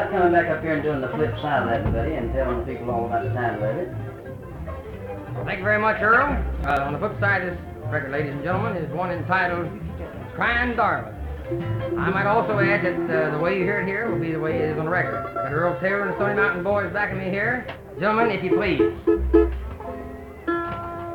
about coming back up here and doing the flip side of that, buddy, and telling the people all about the time limit? Well, thank you very much, Earl. On the flip side of this record, ladies and gentlemen, is one entitled Crying Darling. I might also add that the way you hear it here will be the way it is on the record. Got Earl Taylor and the Stony Mountain Boys backing me here. Gentlemen, if you please.